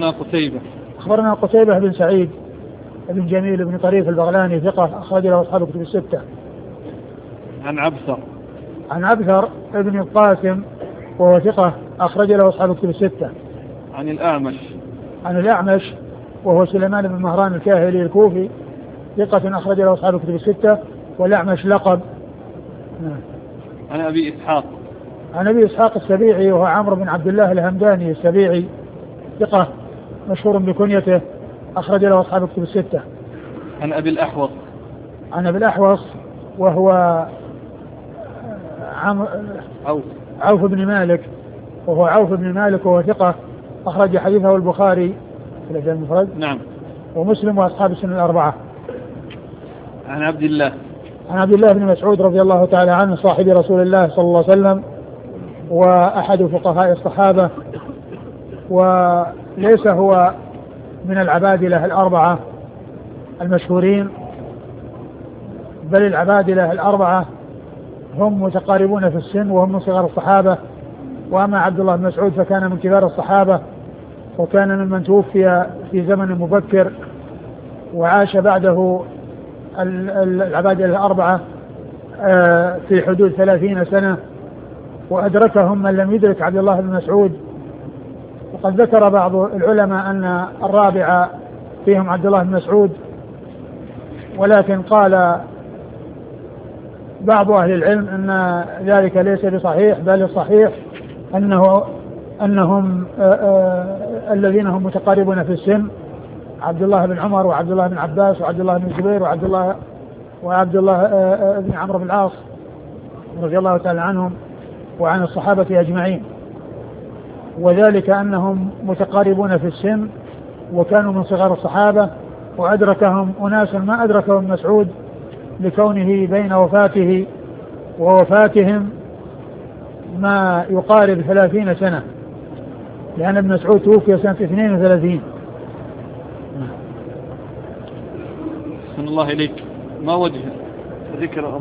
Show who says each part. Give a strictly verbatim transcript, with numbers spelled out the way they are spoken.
Speaker 1: أخبرنا قتيبة
Speaker 2: أخبرنا قتيبة بن سعيد بن جميل بن طريف البغلاني ثقة أخرج له أصحاب الكتب الستة.
Speaker 1: عن عبثر
Speaker 2: عن عبثر ابن القاسم وهو ثقة أخرج له أصحاب الكتب الستة.
Speaker 1: عن الأعمش
Speaker 2: عن الأعمش وهو سليمان بن مهران الكاهلي الكوفي ثقة أخرج له أصحاب الكتب الستة، والأعمش لقب.
Speaker 1: عن أبي إسحاق
Speaker 2: عن أبي إسحاق السبيعي وهو عمرو بن عبد الله الهمداني السبيعي ثقة مشهور بكنيته أخرج له أصحاب الكتب الستة.
Speaker 1: عن أبي الأحوص
Speaker 2: عن أبي الأحوص وهو عم...
Speaker 1: عوف
Speaker 2: عوف بن مالك وهو عوف بن مالك وهو ثقة أخرج حديثه البخاري في الأدب المفرد
Speaker 1: نعم
Speaker 2: ومسلم وأصحاب السنن الأربعة.
Speaker 1: عن عبد الله
Speaker 2: عن عبد الله بن مسعود رضي الله تعالى عنه صاحب رسول الله صلى الله عليه وسلم وأحد فقهاء الصحابة، وليس هو من العبادلة الأربعة المشهورين، بل العبادلة الأربعة هم متقاربون في السن وهم من صغار الصحابة. وأما عبد الله بن مسعود فكان من كبار الصحابة وكان ممن توفي في زمن مبكر وعاش بعده العبادلة الأربعة في حدود ثلاثين سنة، وأدركهم من لم يدرك عبد الله بن مسعود. وقد ذكر بعض العلماء أن الرابع فيهم عبد الله بن مسعود، ولكن قال بعض أهل العلم أن ذلك ليس بصحيح، بل الصحيح أنه أنهم آآ آآ الذين هم متقاربون في السن عبد الله بن عمر وعبد الله بن عباس وعبد الله بن الزبير وعبد الله وعبد الله بن عمرو بن العاص رضي الله تعالى عنهم وعن الصحابة أجمعين، وذلك أنهم متقاربون في السن وكانوا من صغار الصحابة، وأدركهم أناس ما أدركهم مسعود لكونه بين وفاته ووفاتهم ما يقارب ثلاثين سنة، لأن ابن مسعود توفي سنة اثنين وثلاثين.
Speaker 1: أحسن الله إليك. ما وجه ذكر